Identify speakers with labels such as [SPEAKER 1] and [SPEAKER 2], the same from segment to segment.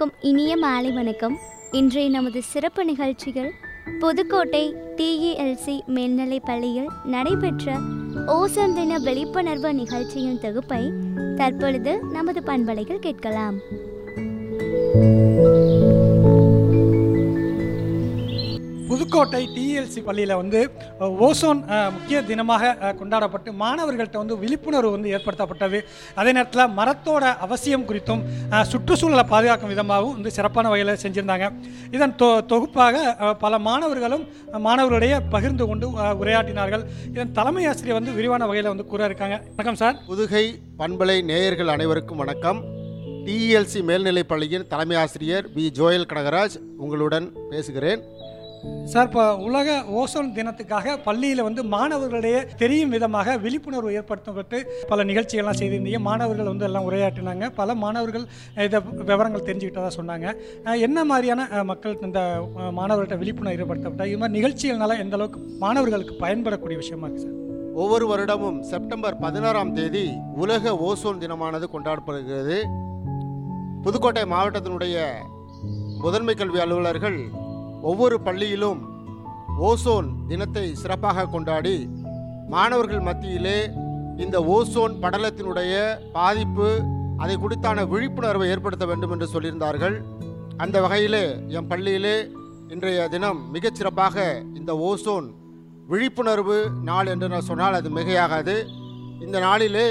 [SPEAKER 1] அனைவருக்கும் இனிய மாலை வணக்கம். இன்றைய நமது சிறப்பு நிகழ்ச்சிகள் புதுக்கோட்டை TELC மேல்நிலைப் பள்ளியில் நடைபெற்ற ஓசோன் தின விழிப்புணர்வு நிகழ்ச்சியின் தொகுப்பை தற்பொழுது நமது பண்பலையில் கேட்கலாம்.
[SPEAKER 2] புதுக்கோட்டை TELC பள்ளியில் ஓசோன் முக்கிய தினமாக கொண்டாடப்பட்டு மாணவர்கள்ட்ட விழிப்புணர்வு ஏற்படுத்தப்பட்டது. அதே நேரத்தில் மரத்தோட அவசியம் குறித்தும் சுற்றுச்சூழலை பாதுகாக்கும் விதமாகவும் சிறப்பான வகையில் செஞ்சுருந்தாங்க. இதன் தொகுப்பாக பல மாணவர்களுடைய பகிர்ந்து கொண்டு உரையாற்றினார்கள். இதன் தலைமை ஆசிரியர் விரிவான வகையில் கூற இருக்காங்க. வணக்கம் சார்.
[SPEAKER 3] புதுகை பண்பலை நேயர்கள் அனைவருக்கும் வணக்கம். TELC மேல்நிலைப் பள்ளியின் தலைமை ஆசிரியர் வி. ஜோயல் கனகராஜ் உங்களுடன் பேசுகிறேன்.
[SPEAKER 2] சார், இப்போ உலக ஓசோன் தினத்துக்காக பள்ளியில் மாணவர்களிடையே தெரியும் விதமாக விழிப்புணர்வு ஏற்படுத்தப்பட்டு பல நிகழ்ச்சிகள்லாம் செய்திருந்தீங்க. மாணவர்கள் எல்லாம் உரையாற்றினாங்க. பல மாணவர்கள் இதை விவரங்கள் தெரிஞ்சுக்கிட்டதாக சொன்னாங்க. என்ன மாதிரியான மக்கள் இந்த மாணவர்கள்ட்ட விழிப்புணர்வு ஏற்படுத்தப்பட்ட இது மாதிரி நிகழ்ச்சிகள்னால எந்த அளவுக்கு மாணவர்களுக்கு பயன்படக்கூடிய விஷயமா இருக்குது சார்?
[SPEAKER 3] ஒவ்வொரு வருடமும் செப்டம்பர் 16ஆம் தேதி உலக ஓசோன் தினமானது கொண்டாடப்படுகிறது. புதுக்கோட்டை மாவட்டத்தினுடைய முதன்மை கல்வி அலுவலர்கள் ஒவ்வொரு பள்ளியிலும் ஓசோன் தினத்தை சிறப்பாக கொண்டாடி மாணவர்கள் மத்தியிலே இந்த ஓசோன் படலத்தினுடைய பாதிப்பு அதை குறித்தான விழிப்புணர்வை ஏற்படுத்த வேண்டும் என்று சொல்லியிருந்தார்கள். அந்த வகையிலே என் பள்ளியிலே இன்றைய தினம் மிகச்சிறப்பாக இந்த ஓசோன் விழிப்புணர்வு நாள் என்று நான் சொன்னால் அது மிகையாகாது. இந்த நாளிலே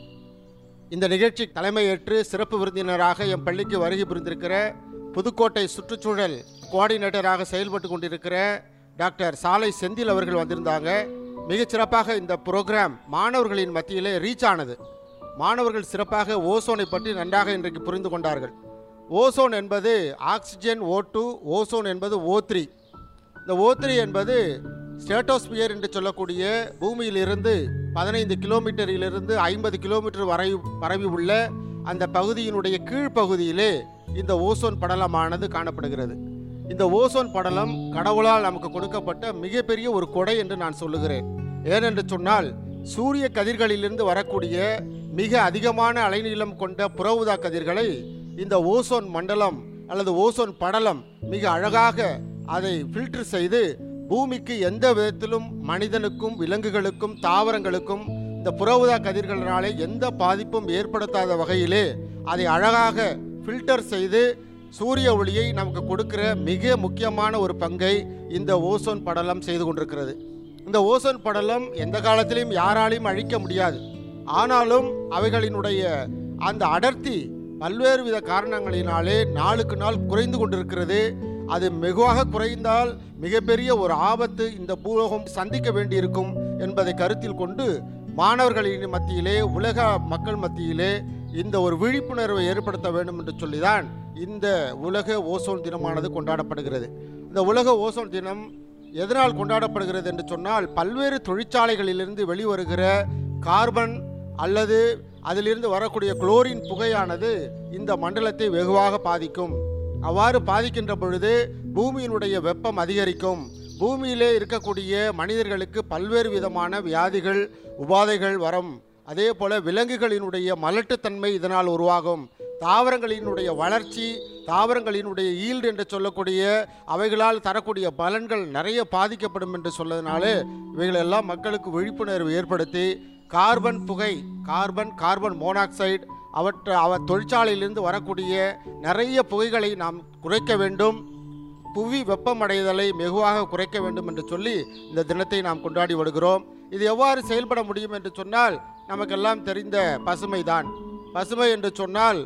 [SPEAKER 3] இந்த நிகழ்ச்சி தலைமையேற்று சிறப்பு விருந்தினராக என் பள்ளிக்கு வருகை புரிந்திருக்கிற புதுக்கோட்டை சுற்றுச்சூழல் கோஆர்டினேட்டராக செயல்பட்டு கொண்டிருக்கிற டாக்டர் சாலை செந்தில் அவர்கள் வந்திருந்தாங்க. மிகச்சிறப்பாக இந்த ப்ரோக்ராம் மாணவர்களின் மத்தியிலே ரீச் ஆனது. மாணவர்கள் சிறப்பாக ஓசோனை பற்றி நன்றாக இன்றைக்கு புரிந்து கொண்டார்கள். ஓசோன் என்பது ஆக்சிஜன் O2, ஓசோன் என்பது O3. இந்த O3 என்பது ஸ்டேட்டோஸ்பியர் என்று சொல்லக்கூடிய பூமியிலிருந்து 15 கிலோமீட்டரிலிருந்து 50 கிலோமீட்டர் வரை பரவி உள்ள அந்த பகுதியினுடைய கீழ்ப்பகுதியிலே இந்த ஓசோன் படலமானது காணப்படுகிறது. இந்த ஓசோன் படலம் கடவுளால் நமக்கு கொடுக்கப்பட்ட மிகப்பெரிய ஒரு கொடை என்று நான் சொல்லுகிறேன். ஏனென்று சொன்னால் சூரிய கதிர்களிலிருந்து வரக்கூடிய மிக அதிகமான அலைநீளம் கொண்ட புற ஊதா கதிர்களை இந்த ஓசோன் மண்டலம் அல்லது ஓசோன் படலம் மிக அழகாக அதை ஃபில்டர் செய்து பூமிக்கு எந்த விதத்திலும் மனிதனுக்கும் விலங்குகளுக்கும் தாவரங்களுக்கும் இந்த புற ஊதா கதிர்களினாலே எந்த பாதிப்பும் ஏற்படுத்தாத வகையிலே அதை அழகாக ஃபில்டர் செய்து சூரிய ஒளியை நமக்கு கொடுக்கிற மிக முக்கியமான ஒரு பங்கை இந்த ஓசோன் படலம் செய்து கொண்டிருக்கிறது. இந்த ஓசோன் படலம் எந்த காலத்திலையும் யாராலையும் அழிக்க முடியாது. ஆனாலும் அவைகளினுடைய அந்த அடர்த்தி பல்வேறு வித காரணங்களினாலே நாளுக்கு நாள் குறைந்து கொண்டிருக்கிறது. அது வெகுவாக குறைந்தால் மிகப்பெரிய ஒரு ஆபத்து இந்த பூலோகம் சந்திக்க வேண்டியிருக்கும் என்பதை கருத்தில் கொண்டு மாணவர்களின் மத்தியிலே உலக மக்கள் மத்தியிலே இந்த ஒரு விழிப்புணர்வை ஏற்படுத்த வேண்டும் என்று சொல்லிதான் இந்த உலக ஓசோன் தினமானது கொண்டாடப்படுகிறது. இந்த உலக ஓசோன் தினம் எதனால் கொண்டாடப்படுகிறது என்று சொன்னால் பல்வேறு தொழிற்சாலைகளிலிருந்து வெளிவருகிற கார்பன் அல்லது அதிலிருந்து வரக்கூடிய குளோரின் புகையானது இந்த மண்டலத்தை வெகுவாக பாதிக்கும். அவ்வாறு பாதிக்கின்ற பொழுது பூமியினுடைய வெப்பம் அதிகரிக்கும். பூமியிலே இருக்கக்கூடிய மனிதர்களுக்கு பல்வேறு விதமான வியாதிகள் உபாதைகள் வரும். அதே போல விலங்குகளினுடைய மலட்டுத்தன்மை இதனால் உருவாகும். தாவரங்களினுடைய வளர்ச்சி, தாவரங்களினுடைய ஈல்டு என்று சொல்லக்கூடிய அவைகளால் தரக்கூடிய பலன்கள் நிறைய பாதிக்கப்படும் என்று சொல்லதுனாலே இவைகளெல்லாம் மக்களுக்கு விழிப்புணர்வு ஏற்படுத்தி கார்பன் புகை, கார்பன் மோனாக்சைடு தொழிற்சாலையிலிருந்து வரக்கூடிய நிறைய புகைகளை நாம் குறைக்க வேண்டும். புவி வெப்பமடைதலை வெகுவாக குறைக்க வேண்டும் என்று சொல்லி இந்த தினத்தை நாம் கொண்டாடி வருகிறோம். இது எவ்வாறு செயல்பட முடியும் என்று சொன்னால் நமக்கெல்லாம் தெரிந்த பசுமை தான். பசுமை என்று சொன்னால்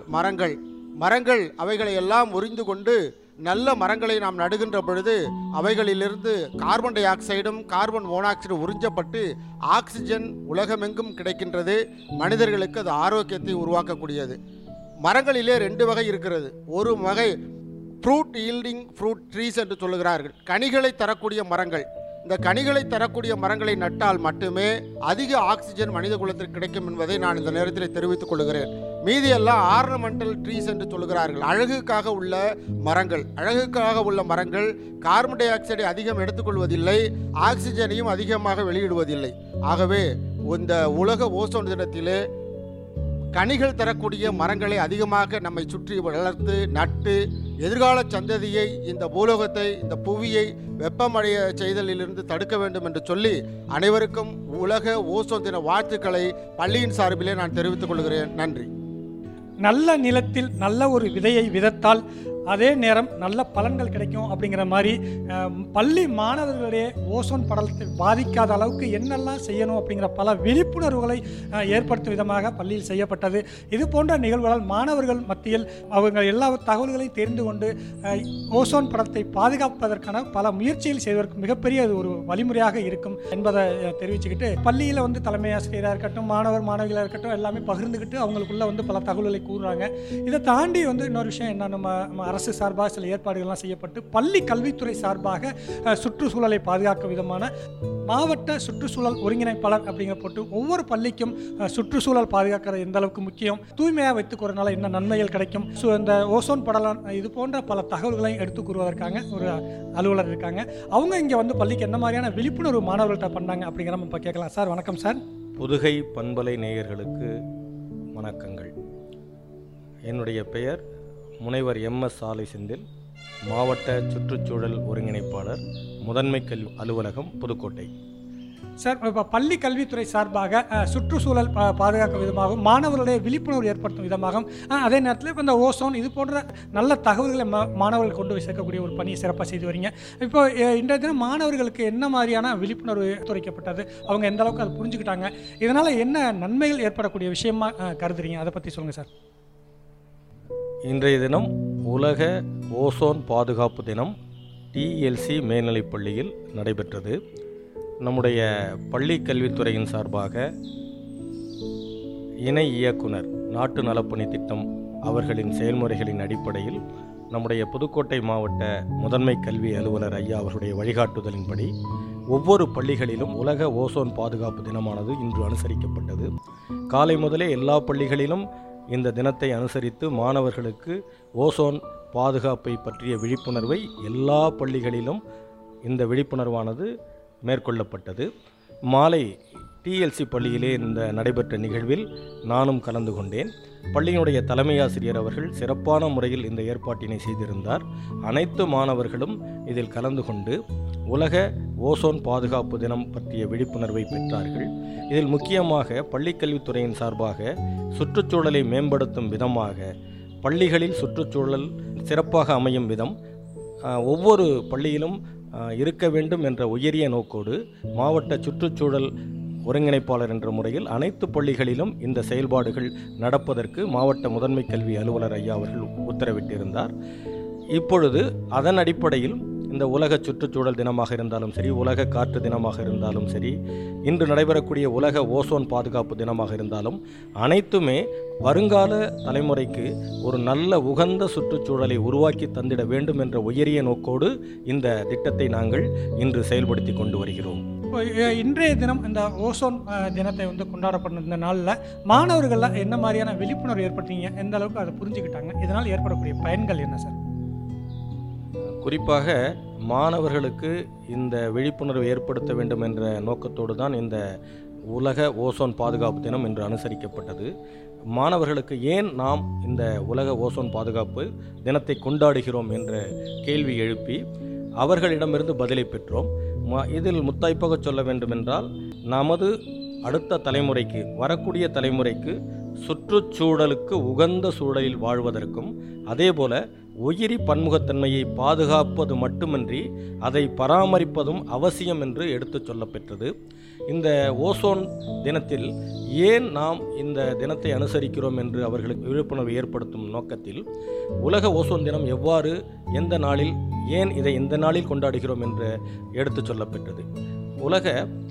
[SPEAKER 3] மரங்கள் அவைகளை எல்லாம் உறிந்து கொண்டு நல்ல மரங்களை நாம் நடுகின்ற பொழுது அவைகளிலிருந்து கார்பன் டை ஆக்சைடும் கார்பன் மோனாக்சைடும் உறிஞ்சப்பட்டு ஆக்சிஜன் உலகமெங்கும் கிடைக்கின்றது. மனிதர்களுக்கு அது ஆரோக்கியத்தை உருவாக்கக்கூடியது. மரங்களிலே 2 வகை இருக்கிறது. ஒரு வகை ஃப்ரூட் ஈல்டிங் ஃப்ரூட் ட்ரீஸ் என்று சொல்லுகிறார்கள். கனிகளை தரக்கூடிய மரங்கள். இந்த கனிகளை தரக்கூடிய மரங்களை நட்டால் மட்டுமே அதிக ஆக்சிஜன் மனித குலத்திற்கு கிடைக்கும் என்பதை நான் இந்த நேரத்தில் தெரிவித்துக் கொள்கிறேன். மீதியெல்லாம் ஆர்னமெண்டல் ட்ரீஸ் என்று சொல்லுகிறார்கள். அழகுக்காக உள்ள மரங்கள் கார்பன் டை ஆக்சைடை அதிகம் எடுத்துக்கொள்வதில்லை, ஆக்சிஜனையும் அதிகமாக வெளியிடுவதில்லை. ஆகவே இந்த உலக ஓசோன் தினத்திலே கனிகள் தரக்கூடிய மரங்களை அதிகமாக நம்மை சுற்றி வளர்த்து நட்டு எதிர்கால சந்ததியை இந்த பூலோகத்தை இந்த புவியை வெப்பமடைய செய்தலிலிருந்து தடுக்க வேண்டும் என்று சொல்லி அனைவருக்கும் உலக ஓசோன் தின வாழ்த்துக்களை பள்ளியின் சார்பிலே நான் தெரிவித்துக் கொள்கிறேன். நன்றி.
[SPEAKER 2] நல்ல நிலத்தில் நல்ல ஒரு விதையை விதைத்தால் அதே நேரம் நல்ல பலன்கள் கிடைக்கும் அப்படிங்கிற மாதிரி பள்ளி மாணவர்களுடைய ஓசோன் படலத்தை பாதிக்காத அளவுக்கு என்னெல்லாம் செய்யணும் அப்படிங்கிற பல விழிப்புணர்வுகளை ஏற்படுத்தும் விதமாக பள்ளியில் செய்யப்பட்டது. இது போன்ற நிகழ்வுகளால் மாணவர்கள் மத்தியில் அவங்க எல்லா தகவல்களையும் தெரிந்து கொண்டு ஓசோன் படலத்தை பாதுகாப்பதற்கான பல முயற்சிகள் செய்வதற்கு மிகப்பெரிய ஒரு வழிமுறையாக இருக்கும் என்பதை தெரிவிச்சுக்கிட்டு பள்ளியில் வந்து தலைமை ஆசிரியராக இருக்கட்டும் மாணவிகளாக இருக்கட்டும் எல்லாமே பகிர்ந்துக்கிட்டு அவங்களுக்குள்ள பல தகவல்களை கூறுறாங்க. இதை தாண்டி இன்னொரு விஷயம் என்ன, நம்ம அரசு சார்பாக சில ஏற்பாடுகள்லாம் செய்யப்பட்டு பள்ளி கல்வித்துறை சார்பாக சுற்றுச்சூழலை பாதுகாக்கும் விதமான மாவட்ட சுற்றுச்சூழல் ஒருங்கிணைப்பாளர் அப்படிங்கிற போட்டு ஒவ்வொரு பள்ளிக்கும் சுற்றுச்சூழல் பாதுகாக்கிறது எந்த அளவுக்கு முக்கியம், தூய்மையாக வைத்துக்கிறதுனால என்ன நன்மைகள் கிடைக்கும், இந்த ஓசோன் படலம் இது போன்ற பல தகவல்களை எடுத்து கூறுவதற்காக ஒரு அலுவலர் இருக்காங்க. அவங்க இங்கே பள்ளிக்கு என்ன மாதிரியான விழிப்புணர்வு மாணவர்கள்ட்ட பண்ணாங்க அப்படிங்கிற நம்ம இப்போ கேட்கலாம். சார் வணக்கம் சார்.
[SPEAKER 4] புதுகை பண்பலை நேயர்களுக்கு வணக்கங்கள். என்னுடைய பெயர் முனைவர் MS சாலை செந்தில், மாவட்ட சுற்றுச்சூழல் ஒருங்கிணைப்பாளர், முதன்மை கல்வி அலுவலகம், புதுக்கோட்டை.
[SPEAKER 2] சார், இப்போ பள்ளி கல்வித்துறை சார்பாக சுற்றுச்சூழல் பாதுகாக்கும் விதமாகவும் மாணவர்களுடைய விழிப்புணர்வு ஏற்படுத்தும் விதமாகவும் அதே நேரத்தில் இப்போ இந்த ஓசோன் இது போன்ற நல்ல தகவல்களை மாணவர்கள் கொண்டு போய் சேர்க்கக்கூடிய ஒரு பணியை சிறப்பாக செய்து வரீங்க. இப்போ இன்றைய தினம் மாணவர்களுக்கு என்ன மாதிரியான விழிப்புணர்வு துறைக்கப்பட்டது, அவங்க எந்த அளவுக்கு அதை புரிஞ்சுக்கிட்டாங்க, இதனால் என்ன நன்மைகள் ஏற்படக்கூடிய விஷயமா கருதுறீங்க, அதை பற்றி சொல்லுங்கள் சார்.
[SPEAKER 4] இன்றைய தினம் உலக ஓசோன் பாதுகாப்பு தினம் TLC மேல்நிலைப் பள்ளியில் நடைபெற்றது. நம்முடைய பள்ளி கல்வித்துறையின் சார்பாக இணை இயக்குனர் நாட்டு நலப்பணி திட்டம் அவர்களின் செயல்முறைகளின் அடிப்படையில் நம்முடைய புதுக்கோட்டை மாவட்ட முதன்மை கல்வி அலுவலர் ஐயா அவர்களுடைய வழிகாட்டுதலின்படி ஒவ்வொரு பள்ளிகளிலும் உலக ஓசோன் பாதுகாப்பு தினமானது இன்று அனுசரிக்கப்பட்டது. காலை முதலே எல்லா பள்ளிகளிலும் இந்த தினத்தை அனுசரித்து மாணவர்களுக்கு ஓசோன் பாதுகாப்பை பற்றிய விழிப்புணர்வை எல்லா பள்ளிகளிலும் இந்த விழிப்புணர்வானது மேற்கொள்ளப்பட்டது. மாலை TLC பள்ளியிலே இந்த நடைபெற்ற நிகழ்வில் நானும் கலந்து கொண்டேன். பள்ளியினுடைய தலைமை ஆசிரியர் அவர்கள் சிறப்பான முறையில் இந்த ஏற்பாட்டினை செய்திருந்தார். அனைத்து மாணவர்களும் இதில் கலந்து கொண்டு உலக ஓசோன் பாதுகாப்பு தினம் பற்றிய விழிப்புணர்வை பெற்றார்கள். இதில் முக்கியமாக பள்ளிக்கல்வித்துறையின் சார்பாக சுற்றுச்சூழலை மேம்படுத்தும் விதமாக பள்ளிகளில் சுற்றுச்சூழல் சிறப்பாக அமையும் விதம் ஒவ்வொரு பள்ளியிலும் இருக்க வேண்டும் என்ற உயரிய நோக்கோடு மாவட்ட சுற்றுச்சூழல் ஒருங்கிணைப்பாளர் என்ற முறையில் அனைத்து பள்ளிகளிலும் இந்த செயல்பாடுகள் நடப்பதற்கு மாவட்ட முதன்மை கல்வி அலுவலர் ஐயா அவர்கள் உத்தரவிட்டிருந்தார். இப்பொழுது அதன் அடிப்படையில் இந்த உலக சுற்றுச்சூழல் தினமாக இருந்தாலும் சரி, உலக காற்று தினமாக இருந்தாலும் சரி, இன்று நடைபெறக்கூடிய உலக ஓசோன் பாதுகாப்பு தினமாக இருந்தாலும் அனைத்துமே வருங்கால தலைமுறைக்கு ஒரு நல்ல உகந்த சுற்றுச்சூழலை உருவாக்கி தந்திட வேண்டும் என்ற உயரிய நோக்கோடு இந்த திட்டத்தை நாங்கள் இன்று செயல்படுத்தி கொண்டு வருகிறோம்.
[SPEAKER 2] இன்றைய தினம் இந்த ஓசோன் தினத்தை கொண்டாடப்படும் இந்த நாளில் மாணவர்கள் என்ன மாதிரியான விழிப்புணர்வு ஏற்படுத்தீங்க, எந்த அளவுக்கு அதை புரிஞ்சுக்கிட்டாங்க, இதனால் ஏற்படக்கூடிய பயன்கள் என்ன சார்?
[SPEAKER 4] குறிப்பாக மாணவர்களுக்கு இந்த விழிப்புணர்வு ஏற்படுத்த வேண்டும் என்ற நோக்கத்தோடு தான் இந்த உலக ஓசோன் பாதுகாப்பு தினம் இன்று அனுசரிக்கப்பட்டது. மாணவர்களுக்கு ஏன் நாம் இந்த உலக ஓசோன் பாதுகாப்பு தினத்தை கொண்டாடுகிறோம் என்ற கேள்வி எழுப்பி அவர்களிடமிருந்து பதிலை பெற்றோம். இதில் முத்தாய்ப்பாக சொல்ல வேண்டுமென்றால் நமது அடுத்த தலைமுறைக்கு, வரக்கூடிய தலைமுறைக்கு சுற்றுச்சூழலுக்கு உகந்த சூழலில் வாழ்வதற்கும் அதேபோல உயிரி பன்முகத்தன்மையை பாதுகாப்பது மட்டுமின்றி அதை பராமரிப்பதும் அவசியம் என்று எடுத்துச் சொல்லப்பெற்றது. இந்த ஓசோன் தினத்தில் ஏன் நாம் இந்த தினத்தை அனுசரிக்கிறோம் என்று அவர்களுக்கு விழிப்புணர்வு ஏற்படுத்தும் நோக்கத்தில் உலக ஓசோன் தினம் எவ்வாறு, எந்த நாளில், ஏன் இதை இந்த நாளில் கொண்டாடுகிறோம் என்று எடுத்துச் சொல்லப்பெற்றது. உலக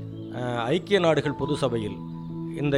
[SPEAKER 4] ஐக்கிய நாடுகள் பொது சபையில் இந்த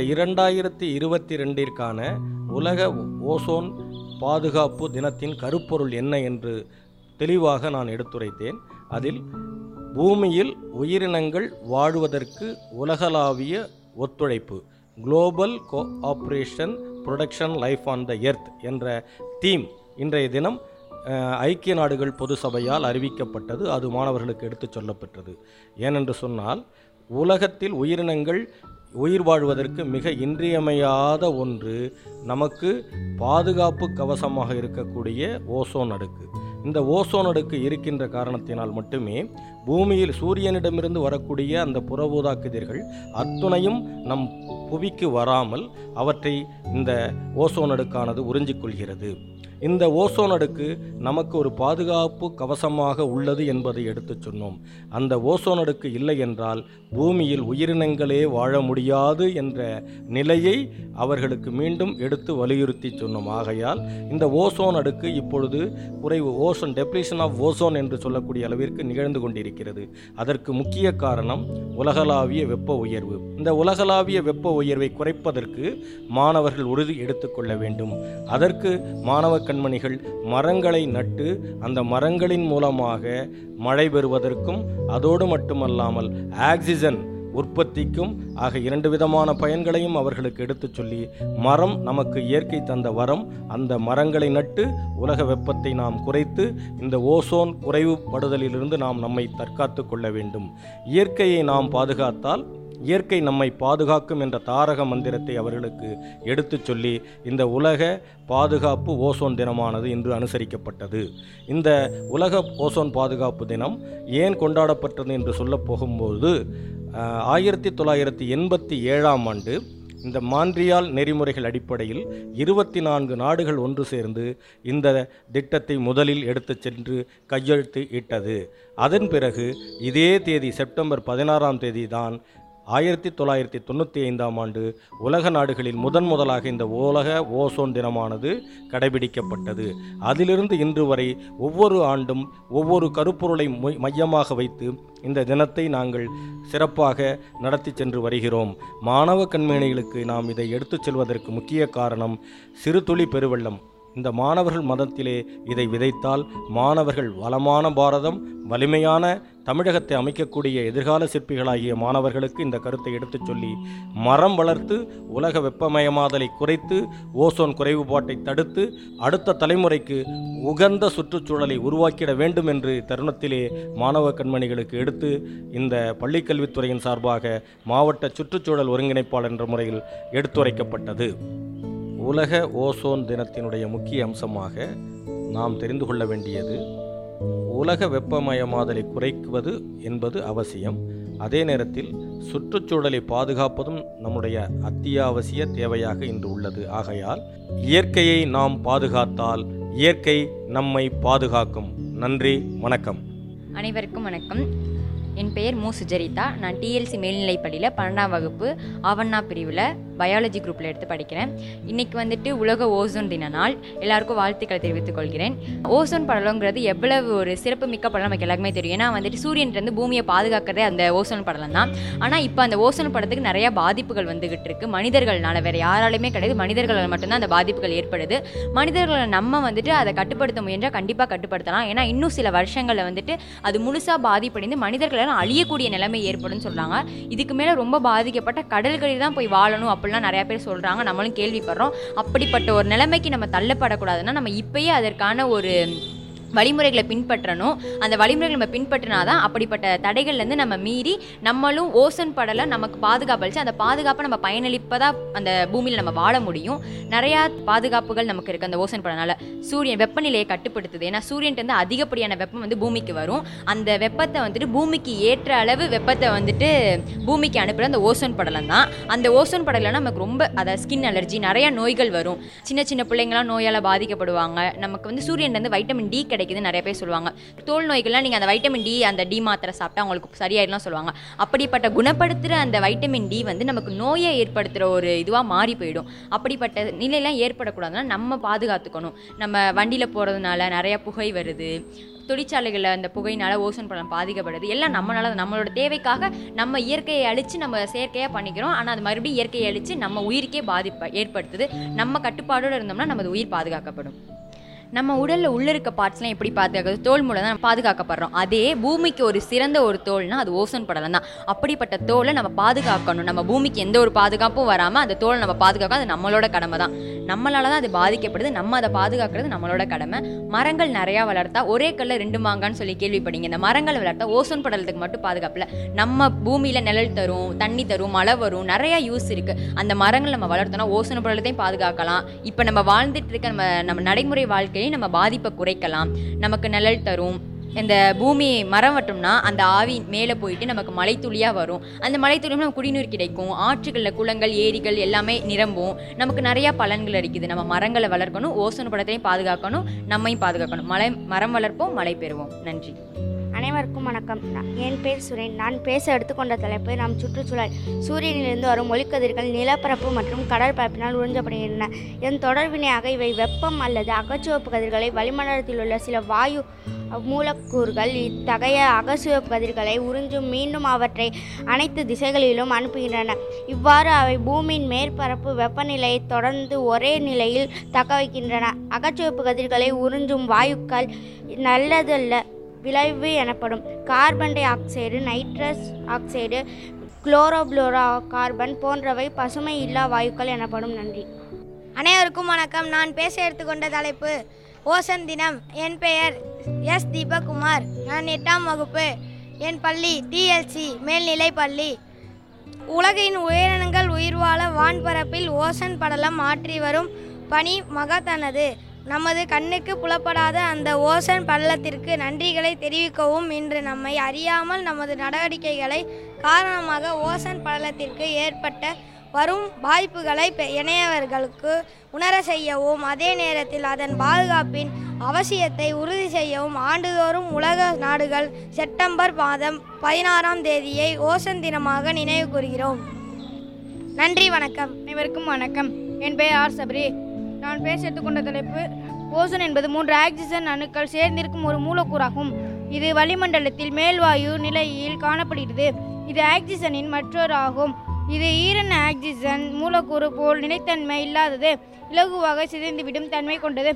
[SPEAKER 4] 2022 உலக ஓசோன் பாதுகாப்பு தினத்தின் கருப்பொருள் என்ன என்று தெளிவாக நான் எடுத்துரைத்தேன். அதில் பூமியில் உயிரினங்கள் வாழ்வதற்கு உலகளாவிய ஒத்துழைப்பு, global cooperation protection life on the earth என்ற தீம் இன்றைய தினம் ஐக்கிய நாடுகள் பொது சபையால் அறிவிக்கப்பட்டது. அது மாணவர்களுக்கு எடுத்துச் சொல்லப்பட்டது. ஏனென்று சொன்னால் உலகத்தில் உயிரினங்கள் உயிர் வாழ்வதற்கு மிக இன்றியமையாத ஒன்று நமக்கு பாதுகாப்பு கவசமாக இருக்கக்கூடிய ஓசோன் அடுக்கு. இந்த ஓசோன் அடுக்கு இருக்கின்ற காரணத்தினால் மட்டுமே பூமியில் சூரியனிடமிருந்து வரக்கூடிய அந்த புற ஊதா கதிர்கள் அத்துணையும் நம் புவிக்கு வராமல் அவற்றை இந்த ஓசோன் அடுக்கானது உறிஞ்சிக்கொள்கிறது. இந்த ஓசோன் அடுக்கு நமக்கு ஒரு பாதுகாப்பு கவசமாக உள்ளது என்பதை எடுத்து சொன்னோம். அந்த ஓசோன் அடுக்கு இல்லை என்றால் பூமியில் உயிரினங்களே வாழ முடியாது என்ற நிலையை அவர்களுக்கு மீண்டும் எடுத்து வலியுறுத்தி சொன்னோம். ஆகையால் இந்த ஓசோன் அடுக்கு இப்பொழுது குறைவு, ஓசோன் டெப்ளீஷன் ஆஃப் ஓசோன் என்று சொல்லக்கூடிய அளவிற்கு நிகழ்ந்து கொண்டிருக்கிறது. அதற்கு முக்கிய காரணம் உலகளாவிய வெப்ப உயர்வு. இந்த உலகளாவிய வெப்ப உயர்வை குறைப்பதற்கு மாணவர்கள் உறுதி எடுத்துக்கொள்ள வேண்டும். அதற்கு மாணவ கண்மணிகள் மரங்களை நட்டு அந்த மரங்களின் மூலமாக மழை பெறுவதற்கும் அதோடு மட்டுமல்லாமல் ஆக்சிஜன் உற்பத்திக்கும் ஆக 2 விதமான பயன்களையும் அவர்களுக்கு எடுத்துச் சொல்லி, மரம் நமக்கு இயற்கை தந்த வரம், அந்த மரங்களை நட்டு உலக வெப்பத்தை நாம் குறைத்து இந்த ஓசோன் குறைவுபடுதலிலிருந்து நாம் நம்மை தற்காத்து கொள்ள வேண்டும். இயற்கையை நாம் பாதுகாத்தால் இயற்கை நம்மை பாதுகாக்கும் என்ற தாரக மந்திரத்தை அவர்களுக்கு எடுத்துச் சொல்லி இந்த உலக பாதுகாப்பு ஓசோன் தினமானது இன்று அனுசரிக்கப்பட்டது. இந்த உலக ஓசோன் பாதுகாப்பு தினம் ஏன் கொண்டாடப்பட்டது என்று சொல்ல போகும்போது 1987ஆம் ஆண்டு இந்த மான்ட்ரியால் நெறிமுறைகள் அடிப்படையில் 24 நாடுகள் ஒன்று சேர்ந்து இந்த திட்டத்தை முதலில் எடுத்துச் சென்று கையெழுத்து இட்டது. அதன் பிறகு இதே தேதி செப்டம்பர் 16ஆம் தேதி தான் 1995ஆம் ஆண்டு உலக நாடுகளில் முதலாக இந்த உலக ஓசோன் தினமானது கடைபிடிக்கப்பட்டது. அதிலிருந்து இன்று வரை ஒவ்வொரு ஆண்டும் ஒவ்வொரு கருப்பொருளை மையமாக வைத்து இந்த தினத்தை நாங்கள் சிறப்பாக நடத்தி சென்று வருகிறோம். மாணவ கண்மணிகளுக்கு நாம் இதை எடுத்துச் செல்வதற்கு முக்கிய காரணம் சிறு துளி பெருவெள்ளம். இந்த மாணவர்கள் மதத்திலே இதை விதைத்தால் மாணவர்கள் வளமான பாரதம், வலிமையான தமிழகத்தை அமைக்கக்கூடிய எதிர்கால சிற்பிகளாகிய மாணவர்களுக்கு இந்த கருத்தை எடுத்துச் சொல்லி மரம் வளர்த்து உலக வெப்பமயமாதலை குறைத்து ஓசோன் குறைவுபாட்டை தடுத்து அடுத்த தலைமுறைக்கு உகந்த சுற்றுச்சூழலை உருவாக்கிட வேண்டும் என்று தருணத்திலே மாணவ கண்மணிகளுக்கு எடுத்து இந்த பள்ளிக்கல்வித்துறையின் சார்பாக மாவட்ட சுற்றுச்சூழல் ஒருங்கிணைப்பாளர் என்ற முறையில் எடுத்துரைக்கப்பட்டது. உலக ஓசோன் தினத்தினுடைய முக்கிய அம்சமாக நாம் தெரிந்து கொள்ள வேண்டியது, உலக வெப்பமயமாதலை குறைக்குவது என்பது அவசியம். அதே நேரத்தில் சுற்றுச்சூழலை பாதுகாப்பதும் நம்முடைய அத்தியாவசிய தேவையாக இன்று உள்ளது. ஆகையால் இயற்கையை நாம் பாதுகாத்தால் இயற்கை நம்மை பாதுகாக்கும். நன்றி, வணக்கம்.
[SPEAKER 5] அனைவருக்கும் வணக்கம். என் பெயர் மு சுஜரிதா. நான் டிஎல்சி மேல்நிலைப்பள்ளியில் 12ஆம் வகுப்பு ஆவண்ணா பிரிவில் பயாலஜி குரூப்பில் எடுத்து படிக்கிறேன். இன்றைக்கி வந்துட்டு உலக ஓசோன் தின நாள். எல்லாருக்கும் வாழ்த்துக்களை தெரிவித்துக் கொள்கிறேன். ஓசோன் படலங்கிறது எவ்வளவு ஒரு சிறப்பு மிக்க படலம் நமக்கு எல்லாருக்குமே தெரியும். ஏன்னா வந்துட்டு சூரியன்லேருந்து பூமியை பாதுகாக்கிறதே அந்த ஓசோன் படலம் தான். ஆனால் இப்போ அந்த ஓசோன் படத்துக்கு நிறையா பாதிப்புகள் வந்துகிட்டு இருக்குது. மனிதர்களால், வேறு யாராலுமே கிடையாது, மனிதர்களால் மட்டும்தான் அந்த பாதிப்புகள் ஏற்படுது. மனிதர்களை நம்ம வந்துட்டு அதை கட்டுப்படுத்த முயன்றால் கண்டிப்பாக கட்டுப்படுத்தலாம். ஏன்னா இன்னும் சில வருஷங்களில் வந்துட்டு அது முழுசாக பாதிப்படைந்து மனிதர்களால் அழியக்கூடிய நிலைமை ஏற்படும் சொல்கிறாங்க. இதுக்கு மேலே ரொம்ப பாதிக்கப்பட்ட கடல்களில் தான் போய் வாழணும் அப்படிலாம் நிறையா பேர் சொல்கிறாங்க. நம்மளும் கேள்விப்படுறோம். அப்படிப்பட்ட ஒரு நிலைமைக்கு நம்ம தள்ளப்படக்கூடாதுன்னா நம்ம இப்பயே அதற்கான ஒரு வழிமுறைகளை பின்பற்றணும். அந்த வழிமுறைகளை நம்ம பின்பற்றினாதான் அப்படிப்பட்ட தடைகள்லேருந்து நம்ம மீறி நம்மளும் ஓசோன் படலை நமக்கு பாதுகாப்பளிச்சு அந்த பாதுகாப்பை நம்ம பயனளிப்பதாக அந்த பூமியில் நம்ம வாழ முடியும். நிறையா பாதுகாப்புகள் நமக்கு இருக்குது அந்த ஓசோன் படனால. சூரியன் வெப்பநிலையை கட்டுப்படுத்துது. ஏன்னா சூரியன்ட்டு அதிகப்படியான வெப்பம் பூமிக்கு வரும். அந்த வெப்பத்தை வந்துட்டு பூமிக்கு ஏற்ற அளவு வெப்பத்தை வந்துட்டு பூமிக்கு அனுப்புகிற அந்த ஓசோன் படலம் தான். அந்த ஓசோன் படலை நமக்கு ரொம்ப ஸ்கின் அலர்ஜி, நிறையா நோய்கள் வரும். சின்ன சின்ன பிள்ளைங்களாம் நோயால் பாதிக்கப்படுவாங்க. நமக்கு சூரியன்லேருந்து வைட்டமின் டி கிடைக்குது நிறைய பேர் சொல்லுவாங்க. தோல் நோய்கள்லாம் நீங்கள் அந்த வைட்டமின் டி, அந்த டி மாத்திரை சாப்பிட்டா உங்களுக்கு சரியாயிடலாம் சொல்லுவாங்க. அப்படிப்பட்ட குணப்படுத்துகிற அந்த வைட்டமின் டி நமக்கு நோயை ஏற்படுத்துகிற ஒரு இதுவாக மாறி போயிடும். அப்படிப்பட்ட நிலையெல்லாம் ஏற்படக்கூடாதுன்னா நம்ம பாதுகாத்துக்கணும். நம்ம வண்டியில் போகிறதுனால நிறையா புகை வருது, தொழிற்சாலைகளில் அந்த புகையினால் ஓசோன் படலம் பாதிக்கப்படுது. எல்லாம் நம்மளோட தேவைக்காக நம்ம இயற்கையை அழித்து நம்ம செயற்கையாக பண்ணிக்கிறோம். ஆனால் அது மறுபடியும் இயற்கையை அழித்து நம்ம உயிருக்கே பாதிப்பை ஏற்படுத்துது. நம்ம கட்டுப்பாடோடு இருந்தோம்னா நமது உயிர் பாதுகாக்கப்படும். நம்ம உடலில் உள்ள இருக்க பார்ட்ஸ்லாம் எப்படி பாதுகாக்கிறது? தோல் மூலம் தான் பாதுகாக்கப்படுறோம். அதே பூமிக்கு ஒரு சிறந்த ஒரு தோல்னா அது ஓசோன் படலம் தான். அப்படிப்பட்ட தோலை நம்ம பாதுகாக்கணும். நம்ம பூமிக்கு எந்த ஒரு பாதுகாப்பும் வராமல் அந்த தோலை நம்ம பாதுகாக்கணும். அது நம்மளோட கடமை தான். நம்மளால தான் அது பாதிக்கப்படுது. நம்ம அதை பாதுகாக்கிறது நம்மளோட கடமை. மரங்கள் நிறையா வளர்த்தா ஒரே கல்ல 2 மாங்கான்னு சொல்லி கேள்விப்பட்டீங்க. இந்த மரங்கள் வளர்த்தா ஓசோன் படலத்துக்கு மட்டும் பாதுகாப்பில்லை, நம்ம பூமியில் நிழல் தரும், தண்ணி தரும், மழை வரும், நிறையா யூஸ் இருக்குது. அந்த மரங்கள் நம்ம வளர்த்தோம்னா ஓசோன் படலத்தையும் பாதுகாக்கலாம். இப்போ நம்ம வாழ்ந்துட்டு இருக்க நம்ம நடைமுறை வாழ்க்கையை நம்ம பாதிப்பை குறைக்கலாம். நமக்கு நிழல் தரும். இந்த பூமி மரம் வட்டோம்னா அந்த ஆவி மேலே போயிட்டு நமக்கு மழைத்துளியாக வரும். அந்த மழைத்துளியும் நமக்கு குடிநீர் கிடைக்கும். ஆற்றுகளில் குளங்கள், ஏரிகள் எல்லாமே நிரம்பும். நமக்கு நிறையா பலன்கள் இருக்குது. நம்ம மரங்களை வளர்க்கணும், ஓசோன் படத்தையும் பாதுகாக்கணும், நம்மையும் பாதுகாக்கணும். மரம் வளர்ப்போம், மழை பெறுவோம். நன்றி.
[SPEAKER 6] அனைவருக்கும் வணக்கம். என் பேர் சுரேன். நான் பேச எடுத்துக்கொண்ட தலைப்பு நம் சுற்றுச்சூழல். சூரியனிலிருந்து வரும் ஒளிக்கதிர்கள் நிலப்பரப்பு மற்றும் கடல் பரப்பினால் உறிஞ்சப்படுகின்றன. இதன் தொடர்பினையாக இவை வெப்பம் அல்லது அகச்சிவப்பு கதிர்களை வளிமண்டலத்தில் உள்ள சில வாயு மூலக்கூறுகள் இத்தகைய அகச்சிவப்பு கதிர்களை உறிஞ்சும் மீண்டும் அவற்றை அனைத்து திசைகளிலும் அனுப்புகின்றன. இவ்வாறு அவை பூமியின் மேற்பரப்பு வெப்பநிலையை தொடர்ந்து ஒரே நிலையில் தக்க வைக்கின்றன. அகச்சிவப்பு கதிர்களை உறிஞ்சும் வாயுக்கள் நல்லதல்ல விளைவு எனப்படும். Carbon dioxide, nitrous oxide, chlorofluorocarbon போன்றவை பசுமை இல்லா வாயுக்கள் எனப்படும். நன்றி.
[SPEAKER 7] அனைவருக்கும் வணக்கம். நான் பேச எடுத்துக்கொண்ட தலைப்பு ஓசோன் தினம். என் பெயர் எஸ். தீபகுமார். நான் 8ஆம் வகுப்பு. என் பள்ளி டிஎல்சி மேல்நிலை பள்ளி. உலகின் உயிரினங்கள் உயிர் வாழ வான்பரப்பில் ஓசோன் படலம் ஆற்றி வரும் பணி மகத்தானது. நமது கண்ணுக்கு புலப்படாத அந்த ஓசோன் படலத்திற்கு நன்றிகளை தெரிவிக்கவும் இன்று நம்மை அறியாமல் நமது நடவடிக்கைகளை காரணமாக ஓசோன் படலத்திற்கு ஏற்பட்ட வரும் பாதிப்புகளை இணையவர்களுக்கு உணர செய்யவும் அதே நேரத்தில் அதன் பாதுகாப்பின் அவசியத்தை உறுதி செய்யவும் ஆண்டுதோறும் உலக நாடுகள் செப்டம்பர் மாதம் 16ஆம் தேதியை ஓசோன் தினமாக நினைவு கூறுகிறோம். நன்றி, வணக்கம்.
[SPEAKER 8] அனைவருக்கும் வணக்கம். என் பெயர் ஆர். சபரி. நான் பேச எடுத்துக்கொண்ட தலைப்பு ஓசோன் என்பது 3 ஆக்சிஜன் அணுக்கள் சேர்ந்திருக்கும் ஒரு மூலக்கூறாகும். இது வளிமண்டலத்தில் மேல்வாயு நிலையில் காணப்படுகிறது. இது ஆக்சிஜனின் மற்றொரு ஆகும். இது ஈரண ஆக்சிஜன் மூலக்கூறு போல் நிலைத்தன்மை இல்லாதது, இலகுவாக சிதைந்துவிடும் தன்மை கொண்டது.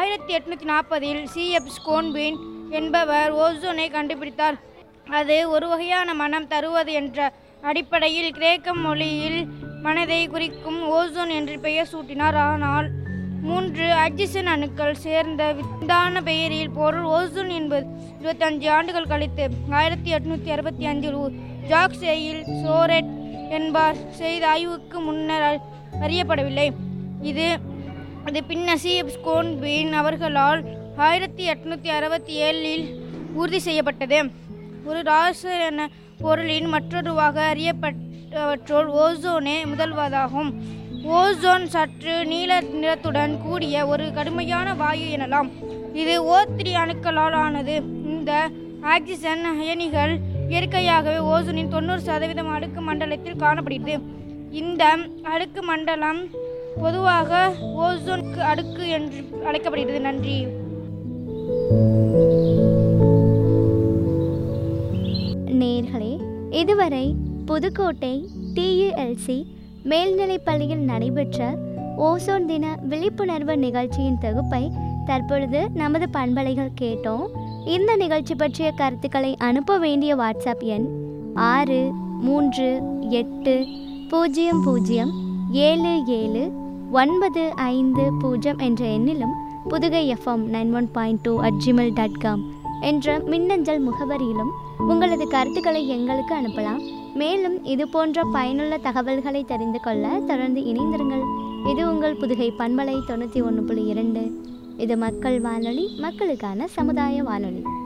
[SPEAKER 8] 1840இல் C.F. ஸ்கோன்பீன் என்பவர் ஓசோனை கண்டுபிடித்தார். அது ஒரு வகையான மனம் தருவது என்ற அடிப்படையில் கிரேக்க மொழியில் மனதை குறிக்கும் ஓசோன் என்று பெயர் சூட்டினார். ஆனால் 3 ஆக்சிஜன் அணுக்கள் சேர்ந்த வித்தான பெயரில் பொருள் ஓசோன் என்பது 25 ஆண்டுகள் கழித்து 1865இல் ஜாக்ஸ் எயில் சோரெட் என்பார் செய்த ஆய்வுக்கு முன்னர் அறியப்படவில்லை. இது பின்னர் C.F. ஸ்கோன்பீன் அவர்களால் 1867இல் உறுதி செய்யப்பட்டது. ஒரு ரசாயன பொருளின் மற்றொருவாக அறியப்பட்டவற்றுள் ஓசோனே முதல்வதாகும். ஓசோன் சற்று நீல நிறத்துடன் கூடிய ஒரு கடுமையான வாயு எனலாம். இது O3 அணுக்களால் ஆனது. இந்த ஆக்சிஜன் அயனிகள் இயற்கையாகவே ஓசோனின் 90% அடுக்கு மண்டலத்தில் காணப்படுகிறது. இந்த அடுக்கு மண்டலம் பொதுவாக ஓசோன் அடுக்கு என்று அழைக்கப்படுகிறது. நன்றி.
[SPEAKER 1] நேயர்களே, இதுவரை புதுக்கோட்டை TELC மேல்நிலைப் பள்ளியில் நடைபெற்ற ஓசோன் தின விழிப்புணர்வு நிகழ்ச்சியின் தொகுப்பை தற்பொழுது நமது பண்பலைகள் கேட்டோம். இந்த நிகழ்ச்சி பற்றிய கருத்துக்களை அனுப்ப வேண்டிய வாட்ஸ்அப் எண் 630807795 என்ற எண்ணிலும் புதுகை FM 91.2 என்ற மின்னஞ்சல் முகவரியிலும் உங்களது கருத்துக்களை எங்களுக்கு அனுப்பலாம். மேலும் இது போன்ற பயனுள்ள தகவல்களை தெரிந்து கொள்ள தொடர்ந்து இணைந்திருங்கள். இது உங்கள் புதுகை பண்பலை 91.2. இது மக்கள் வானொலி, மக்களுக்கான சமுதாய வானொலி.